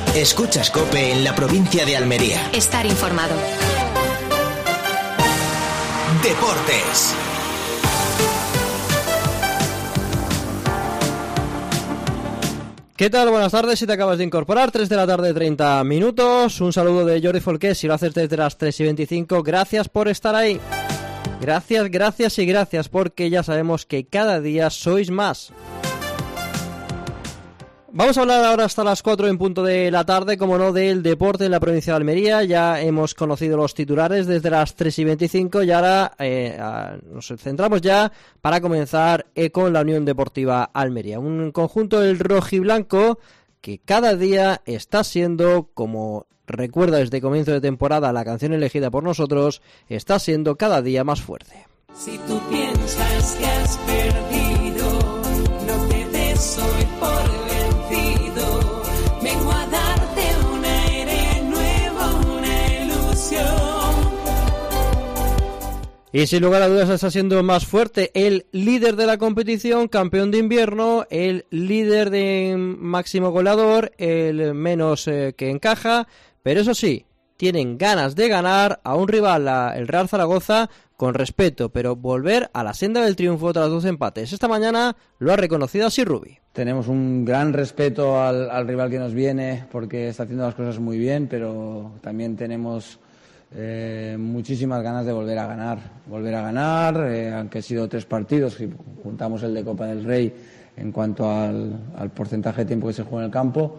Escuchas COPE en la provincia de Almería. Estar informado. Deportes. ¿Qué tal? Buenas tardes, si te acabas de incorporar, 3 de la tarde, 30 minutos. Un saludo de Jordi Folqué, si lo haces desde las 3:25, gracias por estar ahí. Gracias, porque ya sabemos que cada día sois más. Vamos a hablar ahora hasta las 4 en punto de la tarde, como no, del deporte en la provincia de Almería. Ya hemos conocido los titulares desde las 3:25 y ahora nos centramos ya para comenzar con la Unión Deportiva Almería. Un conjunto del rojiblanco que cada día está siendo, como recuerda desde comienzo de temporada la canción elegida por nosotros, está siendo cada día más fuerte. Si tú piensas que has perdido, no te des hoy por vencido. Vengo a darte un aire nuevo, una ilusión. Y sin lugar a dudas está siendo más fuerte el líder de la competición, campeón de invierno, el líder de máximo goleador, el menos que encaja, pero eso sí, tienen ganas de ganar a un rival, el Real Zaragoza, con respeto, pero volver a la senda del triunfo tras 2 empates. Esta mañana lo ha reconocido así Rubi. Tenemos un gran respeto al rival que nos viene porque está haciendo las cosas muy bien, pero también tenemos muchísimas ganas de volver a ganar, aunque han sido 3 partidos, si juntamos el de Copa del Rey en cuanto al porcentaje de tiempo que se juega en el campo.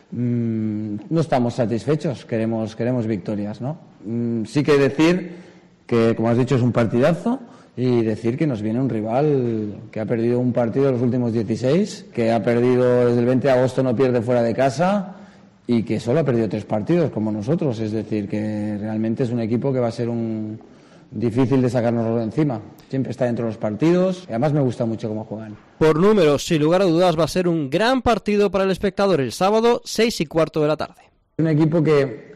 No estamos satisfechos, queremos victorias, ¿no? Sí que decir que, como has dicho, es un partidazo, y decir que nos viene un rival que ha perdido un partido en los últimos 16, que ha perdido desde el 20 de agosto, no pierde fuera de casa, y que solo ha perdido 3 partidos como nosotros. Es decir, que realmente es un equipo que va a ser difícil de sacárnoslo de encima. Siempre está dentro de los partidos y además me gusta mucho cómo juegan. Por números, sin lugar a dudas, va a ser un gran partido para el espectador el sábado, 6:15 de la tarde. Un equipo que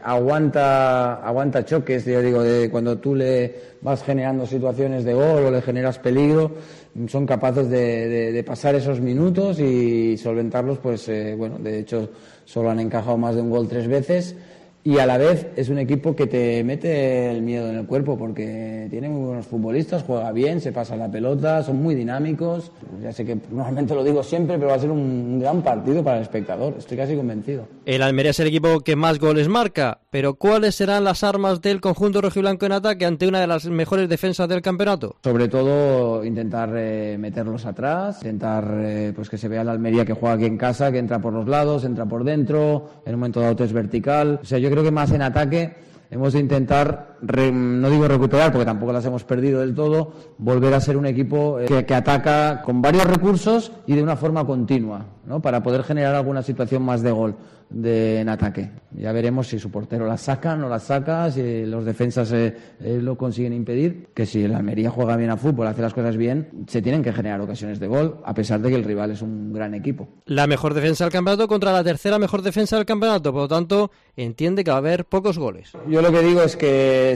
aguanta choques, yo digo, de cuando tú le vas generando situaciones de gol o le generas peligro, son capaces de pasar esos minutos y solventarlos. Pues bueno, de hecho solo han encajado más de un gol 3 veces. Y a la vez es un equipo que te mete el miedo en el cuerpo porque tiene muy buenos futbolistas, juega bien, se pasa la pelota, son muy dinámicos. Ya sé que normalmente lo digo siempre, pero va a ser un gran partido para el espectador, estoy casi convencido. El Almería es el equipo que más goles marca, pero ¿cuáles serán las armas del conjunto rojiblanco en ataque ante una de las mejores defensas del campeonato? Sobre todo intentar meterlos atrás, intentar pues que se vea el Almería que juega aquí en casa, que entra por los lados, entra por dentro, en un momento dado es vertical. O sea, yo creo que más en ataque hemos de intentar, no digo recuperar porque tampoco las hemos perdido del todo, volver a ser un equipo que ataca con varios recursos y de una forma continua, ¿no? Para poder generar alguna situación más de gol en ataque. Ya veremos si su portero la saca, no la saca, si los defensas lo consiguen impedir, que si el Almería juega bien a fútbol, hace las cosas bien, se tienen que generar ocasiones de gol, a pesar de que el rival es un gran equipo. La mejor defensa del campeonato contra la tercera mejor defensa del campeonato, por lo tanto, entiende que va a haber pocos goles. Yo lo que digo es que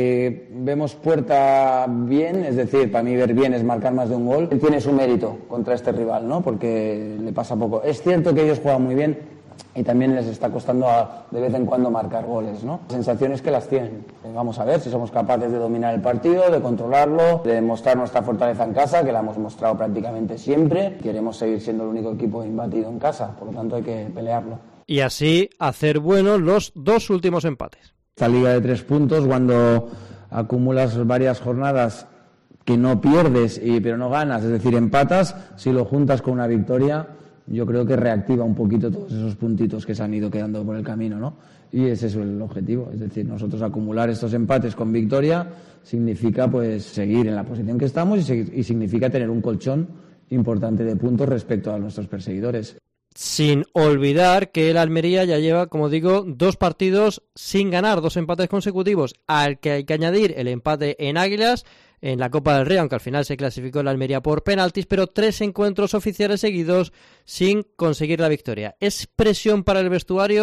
si vemos Puerta bien, es decir, para mí ver bien es marcar más de un gol, tiene su mérito contra este rival, ¿no? Porque le pasa poco. Es cierto que ellos juegan muy bien y también les está costando de vez en cuando marcar goles, ¿no? Sensaciones que las tienen. Vamos a ver si somos capaces de dominar el partido, de controlarlo, de demostrar nuestra fortaleza en casa, que la hemos mostrado prácticamente siempre. Queremos seguir siendo el único equipo imbatido en casa, por lo tanto hay que pelearlo. Y así hacer buenos los 2 últimos empates. Esta liga de 3 puntos, cuando acumulas varias jornadas que no pierdes pero no ganas, es decir, empatas, si lo juntas con una victoria, yo creo que reactiva un poquito todos esos puntitos que se han ido quedando por el camino, ¿no? Y ese es el objetivo, es decir, nosotros acumular estos empates con victoria significa pues seguir en la posición que estamos y significa tener un colchón importante de puntos respecto a nuestros perseguidores. Sin olvidar que el Almería ya lleva, como digo, 2 partidos sin ganar, 2 empates consecutivos, al que hay que añadir el empate en Águilas, en la Copa del Rey, aunque al final se clasificó el Almería por penaltis, pero 3 encuentros oficiales seguidos sin conseguir la victoria. ¿Es presión para el vestuario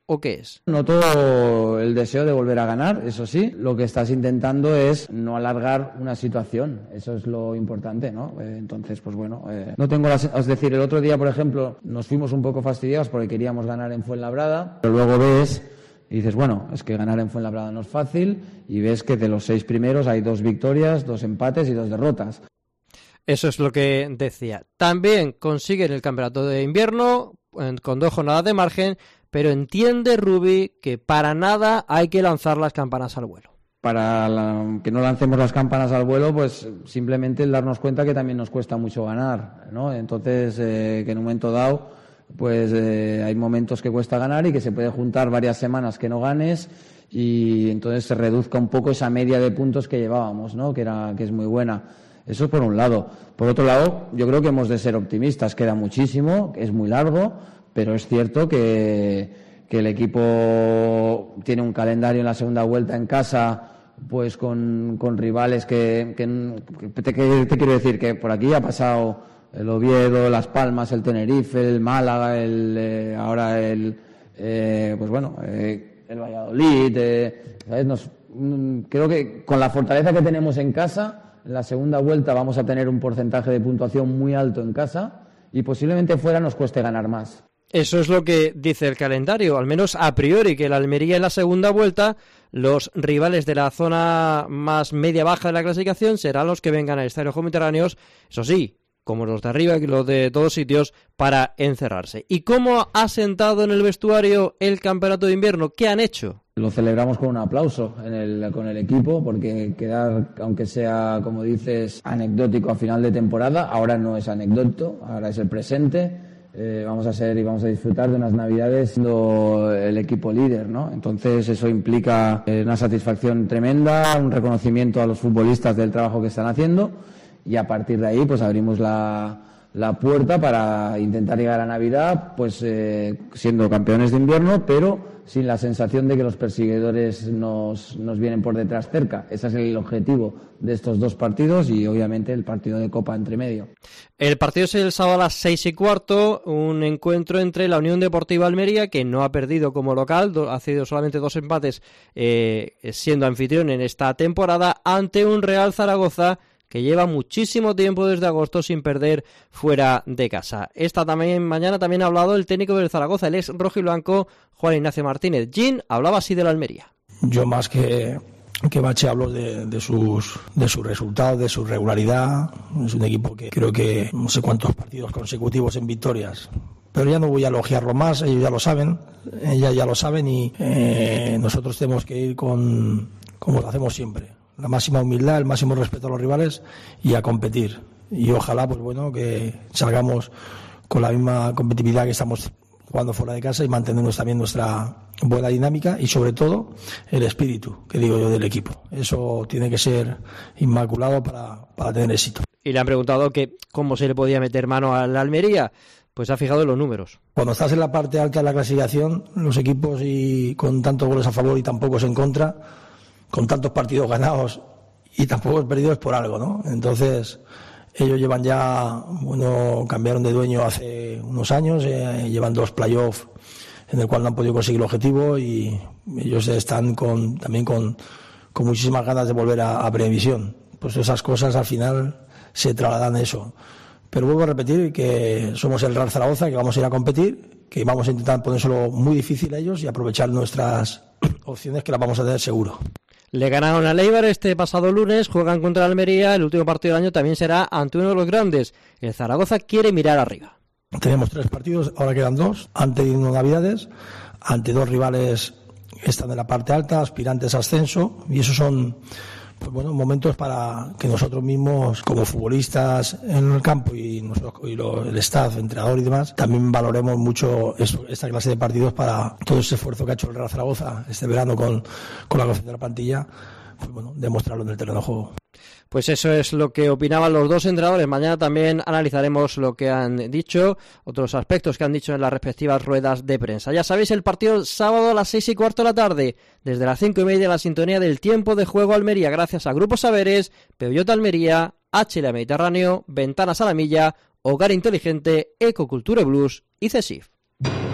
o qué es? Noto el deseo de volver a ganar, eso sí. Lo que estás intentando es no alargar una situación. Eso es lo importante, ¿no? Entonces, pues bueno, no tengo es decir, el otro día, por ejemplo, nos fuimos un poco fastidiados porque queríamos ganar en Fuenlabrada, pero luego ves y dices, bueno, es que ganar en Fuenlabrada no es fácil, y ves que de los 6 primeros hay 2 victorias, 2 empates y 2 derrotas. Eso es lo que decía. También consiguen el campeonato de invierno con 2 jornadas de margen, pero entiende Rubi que para nada hay que lanzar las campanas al vuelo. Para que no lancemos las campanas al vuelo, pues simplemente el darnos cuenta que también nos cuesta mucho ganar, ¿no? Entonces, que en un momento dado, pues hay momentos que cuesta ganar y que se puede juntar varias semanas que no ganes, y entonces se reduzca un poco esa media de puntos que llevábamos, ¿no? Que es muy buena. Eso por un lado. Por otro lado, yo creo que hemos de ser optimistas. Queda muchísimo, es muy largo, pero es cierto que el equipo tiene un calendario en la segunda vuelta en casa, pues con rivales que te quiero decir que por aquí ha pasado el Oviedo, Las Palmas, el Tenerife, el Málaga, ahora el Valladolid. ¿Sabes? Creo que con la fortaleza que tenemos en casa, en la segunda vuelta vamos a tener un porcentaje de puntuación muy alto en casa, y posiblemente fuera nos cueste ganar más. Eso es lo que dice el calendario, al menos a priori, que el Almería en la segunda vuelta, los rivales de la zona más media-baja de la clasificación serán los que vengan a estadios mediterráneos, eso sí, como los de arriba y los de todos sitios, para encerrarse. ¿Y cómo ha sentado en el vestuario el campeonato de invierno? ¿Qué han hecho? Lo celebramos con un aplauso con el equipo, porque quedar, aunque sea, como dices, anecdótico a final de temporada, ahora no es anecdótico, ahora es el presente. Vamos a disfrutar de unas Navidades siendo el equipo líder, ¿no? Entonces eso implica una satisfacción tremenda, un reconocimiento a los futbolistas del trabajo que están haciendo, y a partir de ahí pues abrimos la puerta para intentar llegar a Navidad pues siendo campeones de invierno, pero sin la sensación de que los perseguidores nos vienen por detrás cerca. Ese es el objetivo de estos 2 partidos, y obviamente el partido de Copa entre medio. El partido es el sábado a las 6:15, un encuentro entre la Unión Deportiva Almería, que no ha perdido como local, ha sido solamente 2 empates siendo anfitrión en esta temporada, ante un Real Zaragoza que lleva muchísimo tiempo desde agosto sin perder fuera de casa. Mañana también ha hablado el técnico del Zaragoza, el ex rojiblanco Juan Ignacio Martínez. Gin hablaba así de la Almería. Yo más que Bache hablo de sus resultados, de su regularidad. Es un equipo que creo que no sé cuántos partidos consecutivos en victorias. Pero ya no voy a elogiarlo más, ellos ya lo saben, y nosotros tenemos que ir como lo hacemos siempre. La máxima humildad, el máximo respeto a los rivales y a competir. Y ojalá, pues bueno, que salgamos con la misma competitividad que estamos jugando fuera de casa, y mantenemos también nuestra buena dinámica y sobre todo el espíritu, que digo yo, del equipo. Eso tiene que ser inmaculado para tener éxito. Y le han preguntado que cómo se le podía meter mano a la Almería. Pues ha fijado en los números. Cuando estás en la parte alta de la clasificación, los equipos y con tantos goles a favor y tan pocos en contra, con tantos partidos ganados y tan pocos perdidos, por algo, ¿no? Entonces, ellos llevan ya, cambiaron de dueño hace unos años, llevan 2 playoffs en el cual no han podido conseguir el objetivo, y ellos están también con muchísimas ganas de volver a Previsión. Pues esas cosas al final se trasladan eso. Pero vuelvo a repetir que somos el Real Zaragoza, que vamos a ir a competir, que vamos a intentar ponérselo muy difícil a ellos y aprovechar nuestras opciones, que las vamos a tener seguro. Le ganaron a Eibar este pasado lunes, juegan contra Almería, el último partido del año también será ante uno de los grandes. El Zaragoza quiere mirar arriba. Tenemos 3 partidos, ahora quedan 2, antes de Navidades, ante 2 rivales que están en la parte alta, aspirantes a ascenso, y esos son momentos para que nosotros mismos, como futbolistas en el campo y el staff, entrenador y demás, también valoremos mucho esta clase de partidos, para todo ese esfuerzo que ha hecho el Real Zaragoza este verano con la confección de la plantilla, demostrarlo en el terreno de juego. Pues eso es lo que opinaban los 2 entrenadores. Mañana también analizaremos lo que han dicho, otros aspectos que han dicho en las respectivas ruedas de prensa. Ya sabéis, el partido sábado a las 6:15 de la tarde, desde las 5:30, la sintonía del tiempo de juego Almería, gracias a Grupo Saberes, Peugeot Almería, HLA Mediterráneo, Ventanas a la Milla, Hogar Inteligente, Ecoculture Blues y CESIF.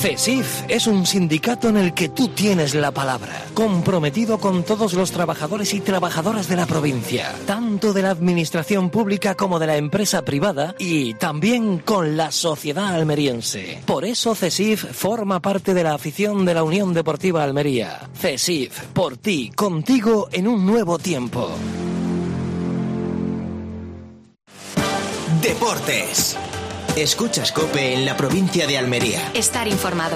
CESIF es un sindicato en el que tú tienes la palabra, comprometido con todos los trabajadores y trabajadoras de la provincia, tanto de la administración pública como de la empresa privada y también con la sociedad almeriense. Por eso CESIF forma parte de la afición de la Unión Deportiva Almería. CESIF, por ti, contigo en un nuevo tiempo. Deportes. Escuchas COPE en la provincia de Almería. Estar informado.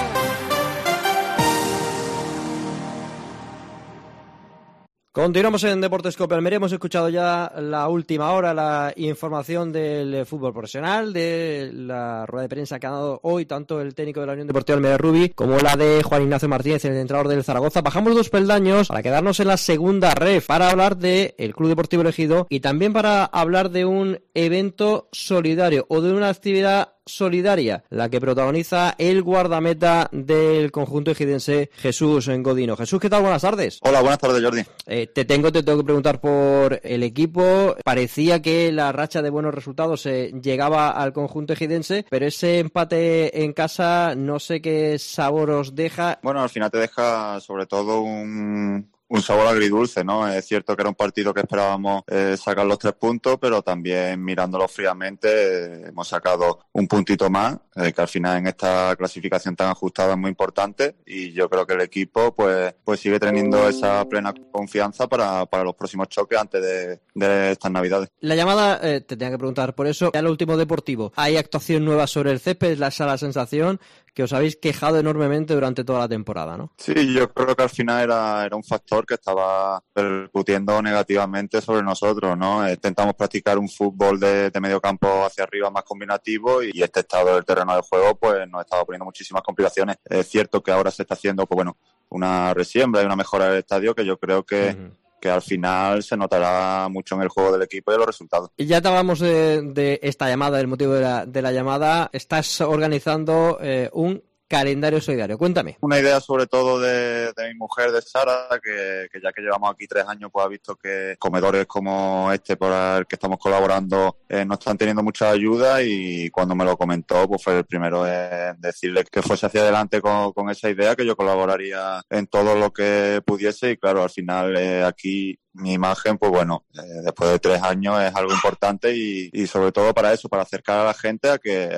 Continuamos en Deportes COPE Almería. Hemos escuchado ya la última hora, la información del fútbol profesional, de la rueda de prensa que ha dado hoy tanto el técnico de la Unión Deportiva Almería Rubí como la de Juan Ignacio Martínez, el entrenador del Zaragoza. Bajamos 2 peldaños para quedarnos en la segunda ref, para hablar del Club Deportivo Ejido y también para hablar de un evento solidario o de una actividad solidaria, la que protagoniza el guardameta del conjunto ejidense, Jesús Godino. Jesús, ¿qué tal? Buenas tardes. Hola, buenas tardes, Jordi. Te tengo que preguntar por el equipo. Parecía que la racha de buenos resultados llegaba al conjunto ejidense, pero ese empate en casa no sé qué sabor os deja. Bueno, al final te deja sobre todo un sabor agridulce, ¿no? Es cierto que era un partido que esperábamos sacar los 3 puntos, pero también mirándolo fríamente hemos sacado un puntito más, que al final en esta clasificación tan ajustada es muy importante y yo creo que el equipo pues sigue teniendo esa plena confianza para los próximos choques antes de estas Navidades. La llamada, te tenía que preguntar por eso, ya lo último deportivo, ¿hay actuación nueva sobre el césped? Esa es la sensación que os habéis quejado enormemente durante toda la temporada, ¿no? Sí, yo creo que al final era un factor que estaba repercutiendo negativamente sobre nosotros, ¿no? Intentamos practicar un fútbol de medio campo hacia arriba más combinativo y este estado del terreno de juego pues nos estaba poniendo muchísimas complicaciones. Es cierto que ahora se está haciendo pues bueno, una resiembra y una mejora del estadio que yo creo que al final se notará mucho en el juego del equipo y en los resultados. Y ya te hablamos de esta llamada, del motivo de la llamada. Estás organizando un calendario solidario. Cuéntame. Una idea sobre todo de mi mujer, de Sara, que ya que llevamos aquí 3 años, pues ha visto que comedores como este por el que estamos colaborando no están teniendo mucha ayuda y cuando me lo comentó, pues fue el primero en decirle que fuese hacia adelante con esa idea, que yo colaboraría en todo lo que pudiese y claro, al final aquí mi imagen, pues bueno, después de 3 años es algo importante y sobre todo para eso, para acercar a la gente a que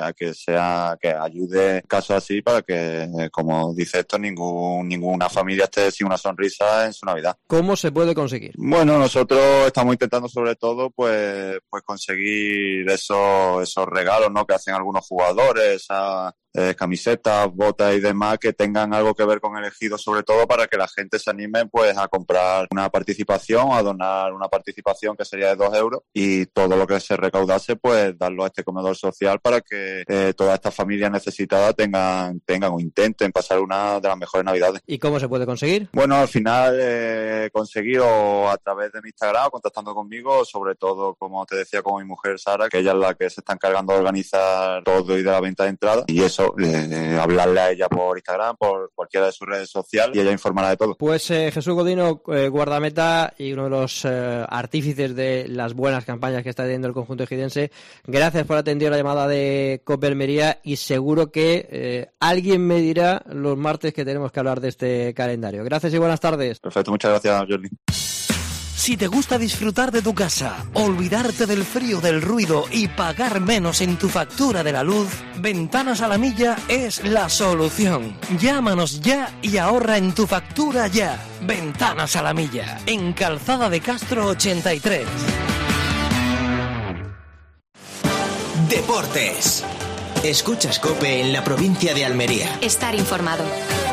ayude en casos así para que, como dice esto, ninguna familia esté sin una sonrisa en su Navidad. ¿Cómo se puede conseguir? Bueno, nosotros estamos intentando sobre todo pues conseguir esos regalos, ¿no? Que hacen algunos jugadores, camisetas, botas y demás que tengan algo que ver con el Ejido, sobre todo para que la gente se anime pues a comprar una participación, a donar una participación que sería de 2 euros y todo lo que se recaudase pues darlo a este comedor social para que todas estas familias necesitadas tengan o intenten pasar una de las mejores Navidades. ¿Y cómo se puede conseguir? Bueno, al final conseguido a través de mi Instagram, contactando conmigo, sobre todo, como te decía, con mi mujer Sara, que ella es la que se está encargando de organizar todo y de la venta de entradas y eso, hablarle a ella por Instagram, por cualquiera de sus redes sociales y ella informará de todo. Pues Jesús Godino, guardameta y uno de los artífices de las buenas campañas que está teniendo el conjunto ejidense, gracias por atender la llamada de COPE Almería y seguro que alguien me dirá los martes que tenemos que hablar de este calendario. Gracias y buenas tardes. Perfecto, muchas gracias, Jordi. Si te gusta disfrutar de tu casa, olvidarte del frío, del ruido y pagar menos en tu factura de la luz, Ventanas a la Milla es la solución. Llámanos ya y ahorra en tu factura ya. Ventanas a la Milla, en Calzada de Castro 83. Deportes. Escuchas COPE en la provincia de Almería. Estar informado.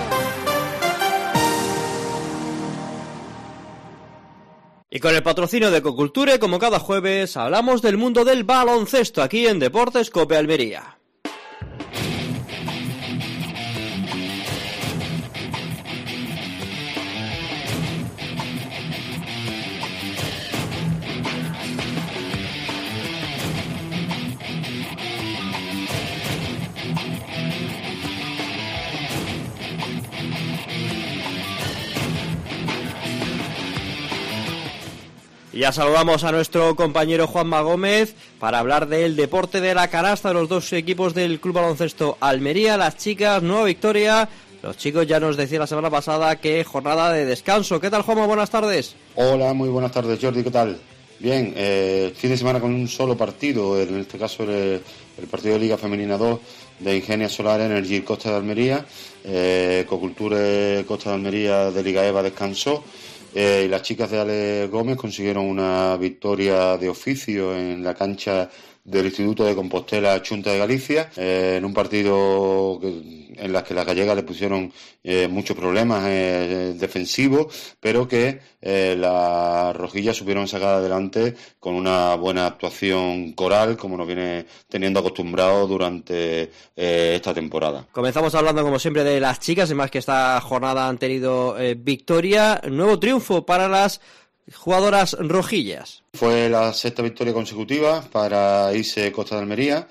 Y con el patrocinio de Ecoculture, como cada jueves, hablamos del mundo del baloncesto aquí en Deportes COPE Almería. Ya saludamos a nuestro compañero Juanma Gómez, para hablar del deporte de la canasta de los dos equipos del Club Baloncesto Almería. Las chicas, nueva victoria. Los chicos ya nos decían la semana pasada que jornada de descanso. ¿Qué tal, Juanma? Buenas tardes. Hola, muy buenas tardes, Jordi, ¿qué tal? Bien, fin de semana con un solo partido, en este caso el partido de Liga Femenina 2 de Ingenia Solar Energy Costa de Almería. Ecoculture Costa de Almería de Liga EVA descansó. Y las chicas de Ale Gómez consiguieron una victoria de oficio en la cancha del Instituto de Compostela Chunta de Galicia, en un partido en las que las gallegas le pusieron muchos problemas defensivos, pero que las rojillas supieron sacar adelante con una buena actuación coral, como nos viene teniendo acostumbrados durante esta temporada. Comenzamos hablando, como siempre, de las chicas, y más que esta jornada han tenido victoria. Nuevo triunfo para las jugadoras rojillas. Fue la sexta victoria consecutiva para ISE Costa de Almería.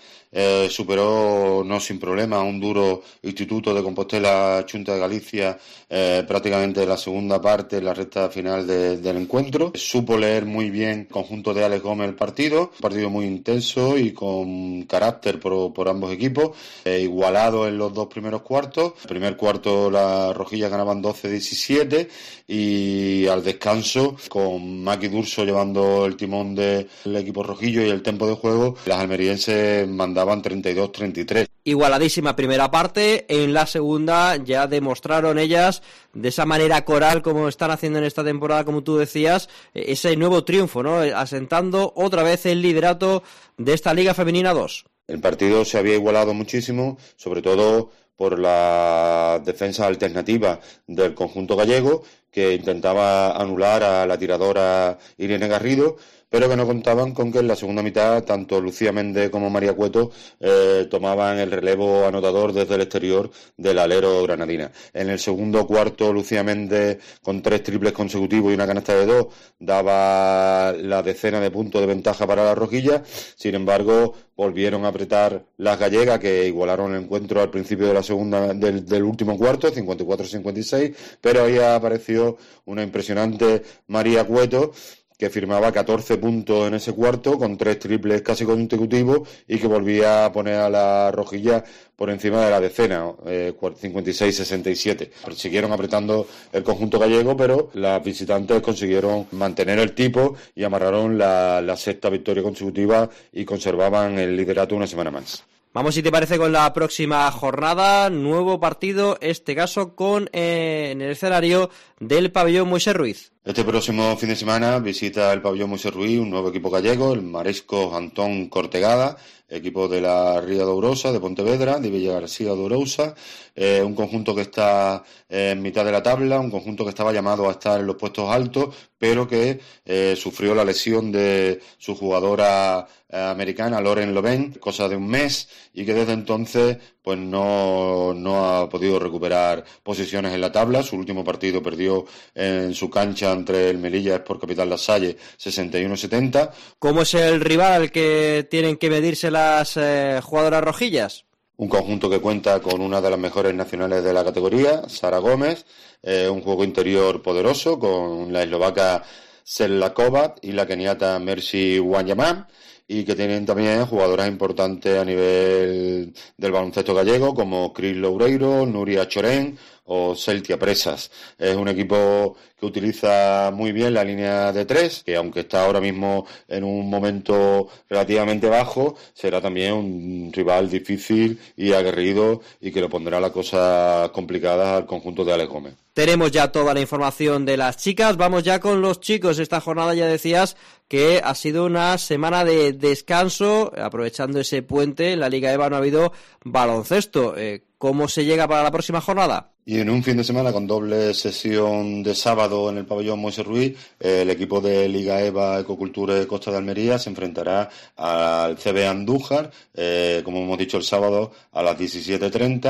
Superó no sin problema a un duro Instituto de Compostela Chunta de Galicia prácticamente la segunda parte, la recta final del encuentro. Supo leer muy bien el conjunto de Alex Gómez el partido, un partido muy intenso y con carácter por ambos equipos, igualado en los dos primeros cuartos. El primer cuarto las rojillas ganaban 12-17 y al descanso, con Maki Durso llevando el timón del equipo rojillo y el tempo de juego, las almerienses mandaban 32-33. Igualadísima primera parte, en la segunda ya demostraron ellas de esa manera coral como están haciendo en esta temporada, como tú decías, ese nuevo triunfo, ¿no? Asentando otra vez el liderato de esta Liga Femenina 2. El partido se había igualado muchísimo, sobre todo por la defensa alternativa del conjunto gallego, que intentaba anular a la tiradora Irene Garrido, pero que no contaban con que en la segunda mitad tanto Lucía Méndez como María Cueto tomaban el relevo anotador desde el exterior del alero granadina. En el segundo cuarto, Lucía Méndez, con 3 triples consecutivos y una canasta de 2, daba la decena de puntos de ventaja para la rojilla. Sin embargo, volvieron a apretar las gallegas, que igualaron el encuentro al principio de la segunda del último cuarto, 54-56, pero ahí apareció una impresionante María Cueto, que firmaba 14 puntos en ese cuarto, con 3 triples casi consecutivos, y que volvía a poner a la rojilla por encima de la decena, 56-67. Siguieron apretando el conjunto gallego, pero las visitantes consiguieron mantener el tipo y amarraron la sexta victoria consecutiva y conservaban el liderato una semana más. Vamos, si te parece, con la próxima jornada. Nuevo partido, este caso en el escenario del pabellón Moisés Ruiz. Este próximo fin de semana visita el pabellón Moisés Ruiz un nuevo equipo gallego, el Marisco Antón Cortegada, equipo de la Ría de Ourosa, de Pontevedra, de Villa García de Ourosa, un conjunto que está en mitad de la tabla, un conjunto que estaba llamado a estar en los puestos altos, pero que sufrió la lesión de su jugadora americana, Lauren Loven, cosa de un mes, y que desde entonces pues no ha podido recuperar posiciones en la tabla. Su último partido perdió en su cancha entre el Melilla Sport Capital Lasalle 61-70. ¿Cómo es el rival al que tienen que medirse las jugadoras rojillas? Un conjunto que cuenta con una de las mejores nacionales de la categoría, Sara Gómez, un juego interior poderoso con la eslovaca Selja Kovac y la keniata Mercy Wanyama, y que tienen también jugadoras importantes a nivel del baloncesto gallego, como Cris Loureiro, Nuria Chorén o Celtia Presas. Es un equipo que utiliza muy bien la línea de 3, que aunque está ahora mismo en un momento relativamente bajo, será también un rival difícil y aguerrido, y que le pondrá las cosas complicadas al conjunto de Alex Gómez. Tenemos ya toda la información de las chicas. Vamos ya con los chicos. Esta jornada ya decías que ha sido una semana de descanso, aprovechando ese puente. En la Liga EVA no ha habido baloncesto. ¿Cómo se llega para la próxima jornada? Y en un fin de semana con doble sesión de sábado en el pabellón Moisés Ruiz, el equipo de Liga EVA Ecoculture Costa de Almería se enfrentará al CB Andújar, como hemos dicho el sábado, a las 17:30,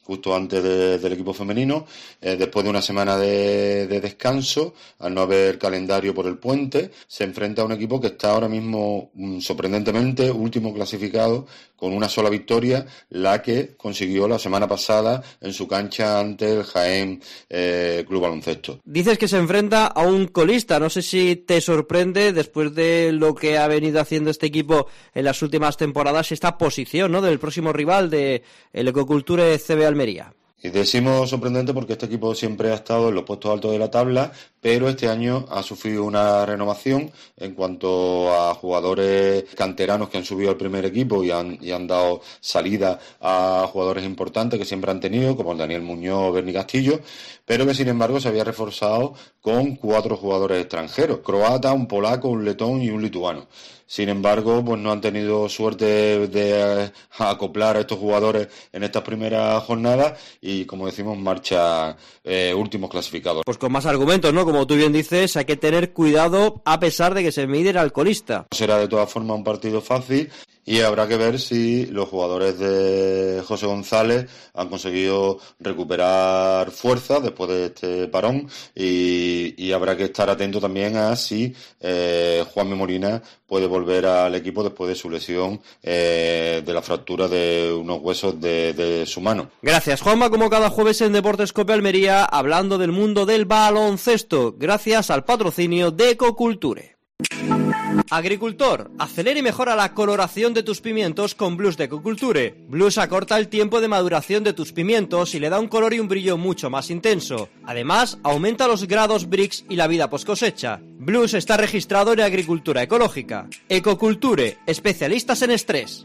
justo antes del equipo femenino, después de una semana de descanso, al no haber calendario por el puente, se enfrenta a un equipo que está ahora mismo, sorprendentemente, último clasificado, con una sola victoria, la que consiguió la semana pasada en su cancha ante el Jaén Club Baloncesto. Dices que se enfrenta a un colista, no sé si te sorprende después de lo que ha venido haciendo este equipo en las últimas temporadas, esta posición, ¿no?, del próximo rival de el Ecoculture CB Almería. Y decimos sorprendente porque este equipo siempre ha estado en los puestos altos de la tabla, pero este año ha sufrido una renovación en cuanto a jugadores canteranos que han subido al primer equipo y han dado salida a jugadores importantes que siempre han tenido, como Daniel Muñoz, Berni Castillo, pero que sin embargo se había reforzado con 4 jugadores extranjeros, croata, un polaco, un letón y un lituano. Sin embargo, pues no han tenido suerte de acoplar a estos jugadores en estas primeras jornadas y, como decimos, marcha últimos clasificados. Pues con más argumentos, ¿no? Como tú bien dices, hay que tener cuidado a pesar de que se mide al colista. Será de todas formas un partido fácil y habrá que ver si los jugadores de José González han conseguido recuperar fuerza después de este parón y habrá que estar atento también a si Juanmi Molina puede volver al equipo después de su lesión de la fractura de unos huesos de su mano. Gracias, Juanma, como cada jueves en Deportes Cope Almería, hablando del mundo del baloncesto, gracias al patrocinio de Ecoculture. Agricultor, acelera y mejora la coloración de tus pimientos con Blues de Ecoculture. Blues acorta el tiempo de maduración de tus pimientos y le da un color y un brillo mucho más intenso. Además, aumenta los grados Brix y la vida post cosecha. Blues está registrado en Agricultura Ecológica. Ecoculture, especialistas en estrés.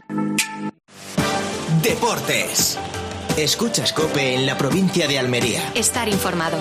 Deportes. Escuchas COPE en la provincia de Almería. Estar informado.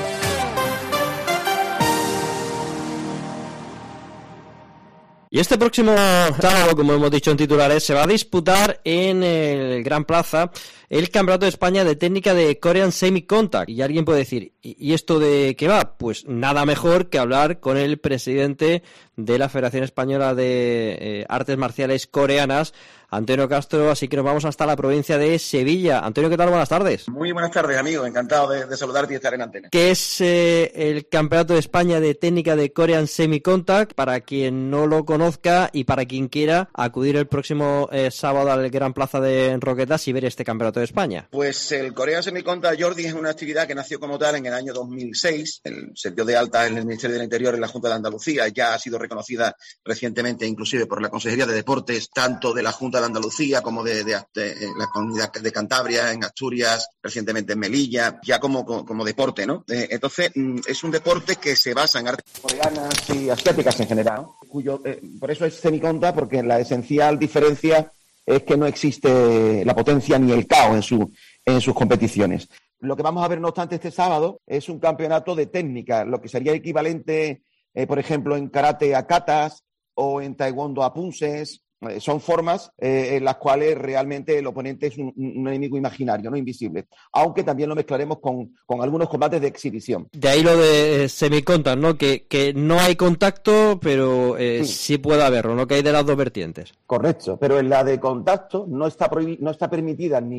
Y este próximo sábado, como hemos dicho en titulares, se va a disputar en el Gran Plaza el Campeonato de España de Técnica de Korean Semi-Contact. Y alguien puede decir, ¿y esto de qué va? Pues nada mejor que hablar con el presidente de la Federación Española de Artes Marciales Coreanas, Antonio Castro, así que nos vamos hasta la provincia de Sevilla. Antonio, ¿qué tal? Buenas tardes. Muy buenas tardes, amigo. Encantado de saludarte y estar en antena. ¿Qué es el Campeonato de España de Técnica de Korean Semi-Contact? Para quien no lo conozca y para quien quiera acudir el próximo sábado al Gran Plaza de Roquetas y ver este Campeonato de España. Pues el Korean Semi-Contact, Jordi, es una actividad que nació como tal en el año 2006. Se dio de alta en el Ministerio del Interior en la Junta de Andalucía. Ya ha sido reconocida recientemente, inclusive por la Consejería de Deportes, tanto de la Junta de Andalucía como de la Comunidad de Cantabria, en Asturias, recientemente en Melilla, ya como deporte, ¿no? Entonces, es un deporte que se basa en artes coreanas y asiáticas en general, ¿no? Por eso es semiconta, porque la esencial diferencia es que no existe la potencia ni el KO en sus competiciones. Lo que vamos a ver, no obstante, este sábado es un campeonato de técnica, lo que sería equivalente, por ejemplo, en karate a katas o en taekwondo a punses. Son formas en las cuales realmente el oponente es un enemigo imaginario, no invisible. Aunque también lo mezclaremos con algunos combates de exhibición. De ahí lo de semicontact, ¿no? Que no hay contacto, pero sí puede haberlo, ¿no? Que hay de las dos vertientes. Correcto, pero en la de contacto no está permitida ni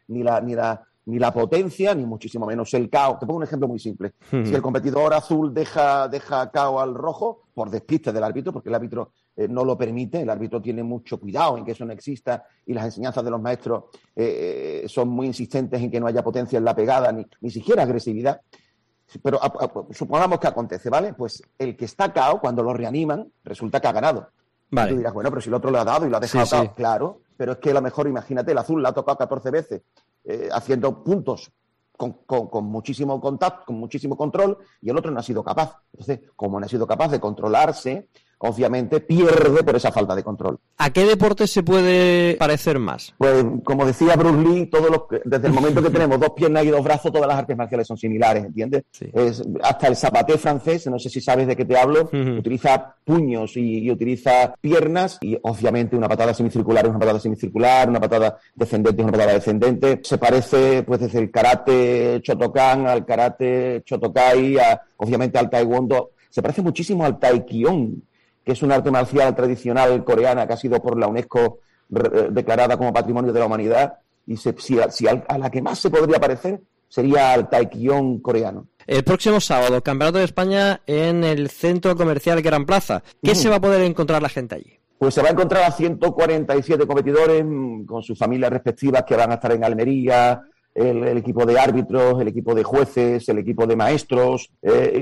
la potencia, ni muchísimo menos el KO. Te pongo un ejemplo muy simple. Si el competidor azul deja KO al rojo, por despiste del árbitro, porque el árbitro no lo permite, el árbitro tiene mucho cuidado en que eso no exista y las enseñanzas de los maestros son muy insistentes en que no haya potencia en la pegada, ni siquiera agresividad. Pero supongamos que acontece, ¿vale? Pues el que está KO, cuando lo reaniman, resulta que ha ganado. Vale. Y tú dirás, bueno, pero si el otro lo ha dado y lo ha dejado KO. Sí. Claro, pero es que a lo mejor, imagínate, el azul la ha tocado 14 veces, haciendo puntos con muchísimo contacto, con muchísimo control, y el otro no ha sido capaz. Entonces, como no ha sido capaz de controlarse, obviamente pierde por esa falta de control. ¿A qué deporte se puede parecer más? Pues, como decía Bruce Lee, desde el momento que tenemos 2 piernas y 2 brazos, todas las artes marciales son similares, ¿entiendes? Sí. Hasta el zapaté francés, no sé si sabes de qué te hablo, utiliza puños y utiliza piernas, y obviamente una patada semicircular es una patada semicircular, una patada descendente es una patada descendente. Se parece, pues, desde el karate Shotokan al karate Shotokai, obviamente al taekwondo. Se parece muchísimo al taekyon, que es un arte marcial tradicional coreana que ha sido por la UNESCO declarada como Patrimonio de la Humanidad y si a la que más se podría parecer sería al Taekwondo coreano. El próximo sábado, Campeonato de España en el Centro Comercial Gran Plaza. ¿Qué se va a poder encontrar la gente allí? Pues se va a encontrar a 147 competidores con sus familias respectivas que van a estar en Almería, el equipo de árbitros, el equipo de jueces, el equipo de maestros,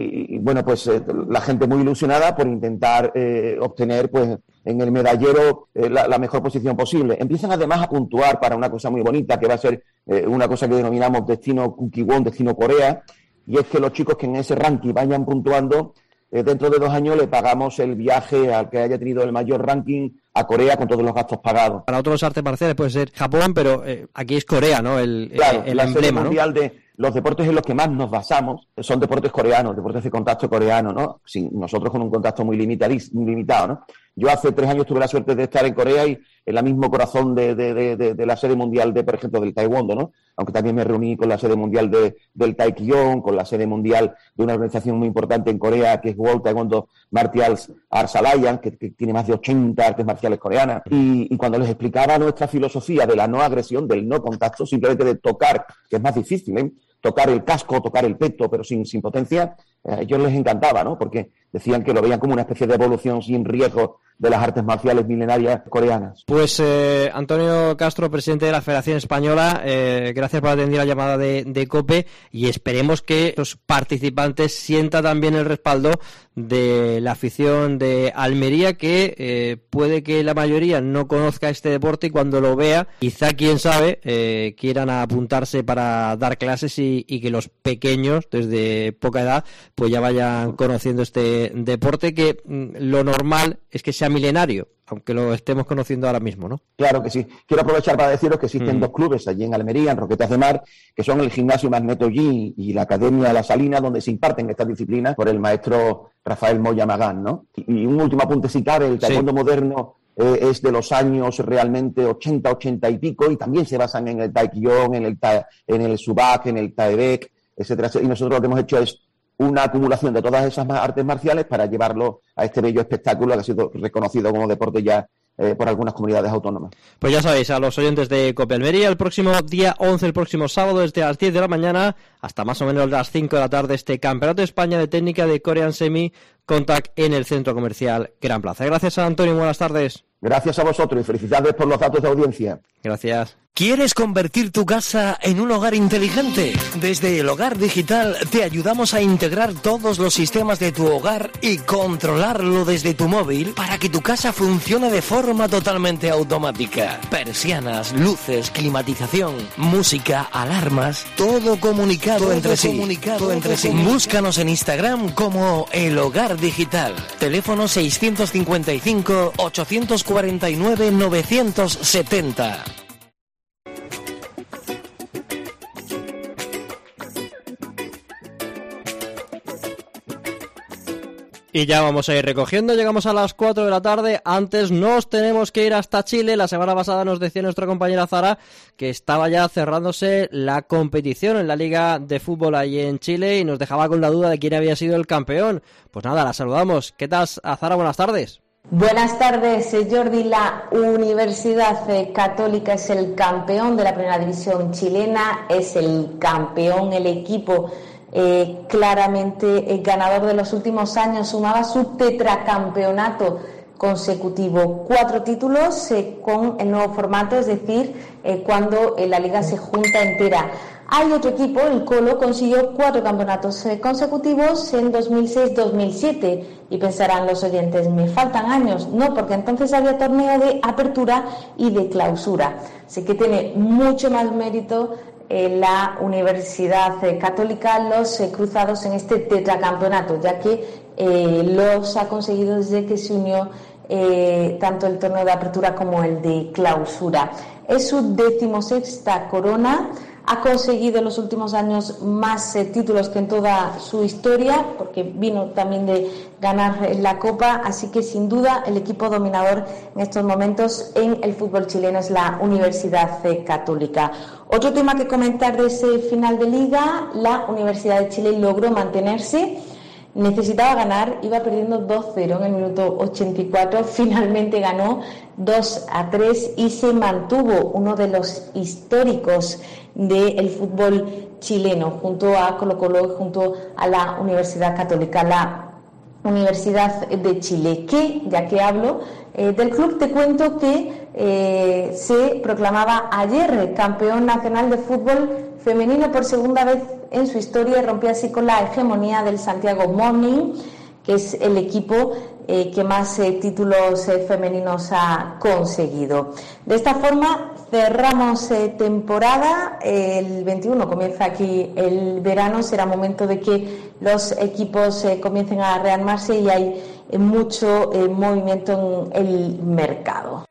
y bueno, pues la gente muy ilusionada por intentar obtener pues en el medallero la mejor posición posible. Empiezan además a puntuar para una cosa muy bonita, que va a ser una cosa que denominamos destino Kukiwon, destino Corea, y es que los chicos que en ese ranking vayan puntuando, dentro de 2 años le pagamos el viaje al que haya tenido el mayor ranking a Corea con todos los gastos pagados. Para otros artes marciales puede ser Japón, pero aquí es Corea, ¿no? El la emblema, serie ¿no? mundial de los deportes en los que más nos basamos son deportes coreanos, deportes de contacto coreano, ¿no? Sí, nosotros con un contacto muy limitado, ¿no? Yo hace 3 años tuve la suerte de estar en Corea y en el mismo corazón de la sede mundial por ejemplo, del Taekwondo, ¿no? Aunque también me reuní con la sede mundial del Taekyon, con la sede mundial de una organización muy importante en Corea, que es World Taekwondo Martial Arts Alliance, que tiene más de 80 artes marciales coreanas. Y cuando les explicaba nuestra filosofía de la no agresión, del no contacto, simplemente de tocar, que es más difícil, ¿eh? Tocar el casco, tocar el peto, pero sin potencia, a ellos les encantaba, ¿no? Porque decían que lo veían como una especie de evolución sin riesgo de las artes marciales milenarias coreanas. Pues Antonio Castro, presidente de la Federación Española, gracias por atender la llamada de COPE y esperemos que los participantes sientan también el respaldo de la afición de Almería, que puede que la mayoría no conozca este deporte y cuando lo vea, quizá, quién sabe, quieran apuntarse para dar clases y que los pequeños, desde poca edad, pues ya vayan conociendo este deporte, que lo normal es que sea milenario, aunque lo estemos conociendo ahora mismo, ¿no? Claro que sí. Quiero aprovechar para deciros que existen 2 clubes allí en Almería, en Roquetas de Mar, que son el Gimnasio Magneto Gym y la Academia La Salina, donde se imparten estas disciplinas por el maestro Rafael Moya Magán, ¿no? Y un último apunte, si cabe, el taekwondo moderno es de los años realmente 80 y pico, y también se basan en el Taekyon, en el Subak, en el Taebek, etcétera. Y nosotros lo que hemos hecho es una acumulación de todas esas artes marciales para llevarlo a este bello espectáculo que ha sido reconocido como deporte ya por algunas comunidades autónomas. Pues ya sabéis, a los oyentes de COPE Almería, el próximo día 11, el próximo sábado, desde las 10 de la mañana hasta más o menos las 5 de la tarde, este Campeonato de España de Técnica de Korean Semi Contact en el Centro Comercial Gran Plaza. Gracias a Antonio, buenas tardes. Gracias a vosotros y felicidades por los datos de audiencia. Gracias. ¿Quieres convertir tu casa en un hogar inteligente? Desde El Hogar Digital te ayudamos a integrar todos los sistemas de tu hogar y controlarlo desde tu móvil para que tu casa funcione de forma totalmente automática. Persianas, luces, climatización, música, alarmas, todo comunicado entre sí. Búscanos en Instagram como El Hogar Digital. Teléfono 655 849 970. Y ya vamos a ir recogiendo, llegamos a las 4 de la tarde, antes nos tenemos que ir hasta Chile. La semana pasada nos decía nuestra compañera Zara que estaba ya cerrándose la competición en la Liga de Fútbol ahí en Chile y nos dejaba con la duda de quién había sido el campeón. Pues nada, la saludamos. ¿Qué tal, Zara? Buenas tardes. Buenas tardes, Jordi. La Universidad Católica es el campeón de la primera división chilena, es el campeón, el equipo claramente ganador de los últimos años, sumaba su tetracampeonato consecutivo, 4 títulos con el nuevo formato, es decir, cuando la liga se junta entera. Hay otro equipo, el Colo, consiguió 4 campeonatos consecutivos en 2006-2007 y pensarán los oyentes, me faltan años. No, porque entonces había torneo de apertura y de clausura, así que tiene mucho más mérito la Universidad Católica, los cruzados en este tetracampeonato, ya que los ha conseguido desde que se unió tanto el torneo de apertura como el de clausura. Es su 16ª corona, ha conseguido en los últimos años más títulos que en toda su historia, porque vino también de ganar la Copa, así que sin duda el equipo dominador en estos momentos en el fútbol chileno es la Universidad Católica. Otro tema que comentar de ese final de liga, la Universidad de Chile logró mantenerse necesitaba ganar, iba perdiendo 2-0 en el minuto 84, finalmente ganó 2-3 y se mantuvo uno de los históricos del fútbol chileno, junto a Colo-Colo y junto a la Universidad Católica, la Universidad de Chile, que, ya que hablo del club, te cuento que se proclamaba ayer campeón nacional de fútbol femenino por segunda vez en su historia y rompió así con la hegemonía del Santiago Morning, que es el equipo que más títulos femeninos ha conseguido. De esta forma cerramos temporada, el 21 comienza aquí el verano, será momento de que los equipos comiencen a rearmarse y hay mucho movimiento en el mercado.